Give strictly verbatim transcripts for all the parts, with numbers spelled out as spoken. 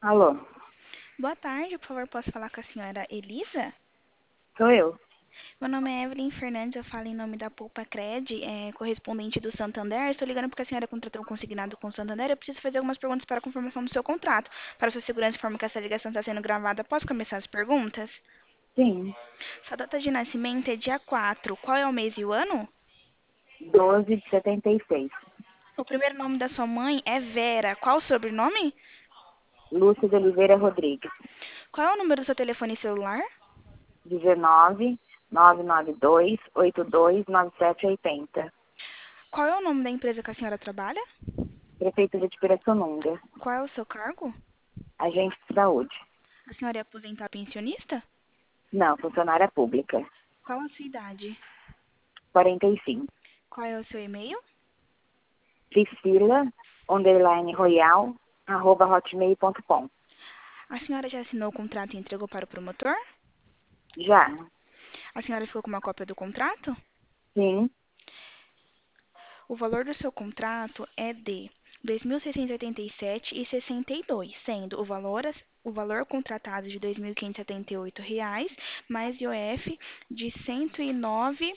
Alô, Boa tarde, por favor, posso falar com a senhora Elisa? sou eu. Meu nome é Evelyn Fernandes, eu falo em nome da Poupa Cred, é, correspondente do Santander. Estou ligando porque a senhora contratou um consignado com o Santander. Eu preciso fazer algumas perguntas para a confirmação do seu contrato. Para sua segurança, informo que essa ligação está sendo gravada. Posso começar as perguntas? Sim, Sua data de nascimento é dia quatro. Qual é o mês e o ano? doze de setenta e seis. O primeiro nome da sua mãe é Vera. Qual o sobrenome? Lúcia de Oliveira Rodrigues. Qual é o número do seu telefone celular? dezenove, nove nove dois, oito dois, nove sete oito zero. Qual é o nome da empresa que a senhora trabalha? Prefeitura de Pirassununga. Qual é o seu cargo? Agente de saúde. A senhora é aposentada pensionista? Não, funcionária pública. Qual a sua idade? quarenta e cinco. Qual é o seu e-mail? Priscila, underline royal, arroba hotmail ponto com. A senhora já assinou o contrato e entregou para o promotor? Já? A senhora ficou com uma cópia do contrato? Sim. O valor do seu contrato é de dois mil seiscentos e oitenta e sete reais e sessenta e dois centavos, sendo o valor, o valor contratado de dois mil quinhentos e setenta e oito reais, mais I O F de cento e nove,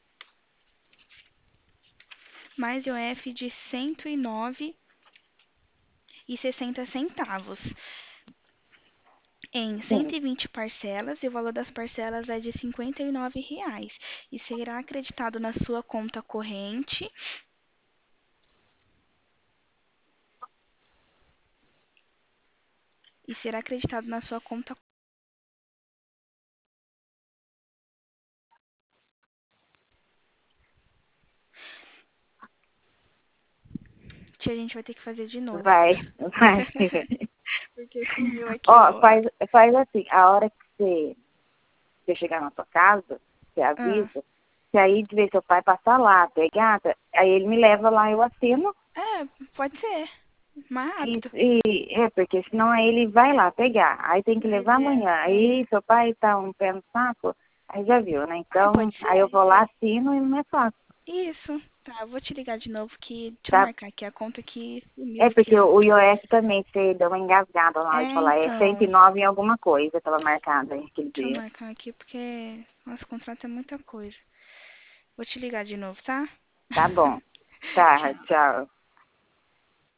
mais I O F de cento e nove e sessenta centavos. Em Sim. cento e vinte parcelas, e o valor das parcelas é de cinquenta e nove reais e será acreditado na sua conta corrente e será acreditado na sua conta. Tia, a gente vai ter que fazer de novo. Vai, vai. Porque sumiu aqui Ó, o. faz, faz assim, a hora que você, você chegar na sua casa, você Ah, avisa, se aí de vez seu pai passar lá, pegar, tá? Aí ele me leva lá, eu assino, é, pode ser. Mais e, rápido. e é, porque senão aí ele vai lá pegar, aí tem que Mas levar é. amanhã. É, Aí seu pai tá um pé no saco, aí já viu, né? ah, Então, pode aí eu ser. vou lá, assino e não é fácil, Isso. Tá, eu vou te ligar de novo que. Deixa eu tá? marcar aqui a conta que sumiu É aqui, porque ó. o I O S também, você deu uma engasgada na hora de É, falar, é cento e então. nove em alguma coisa, tava marcada aquele Deixa eu dia. marcar aqui porque nosso contrato é muita coisa. Vou te ligar de novo, tá? Tá bom. Tá, Tchau. tchau.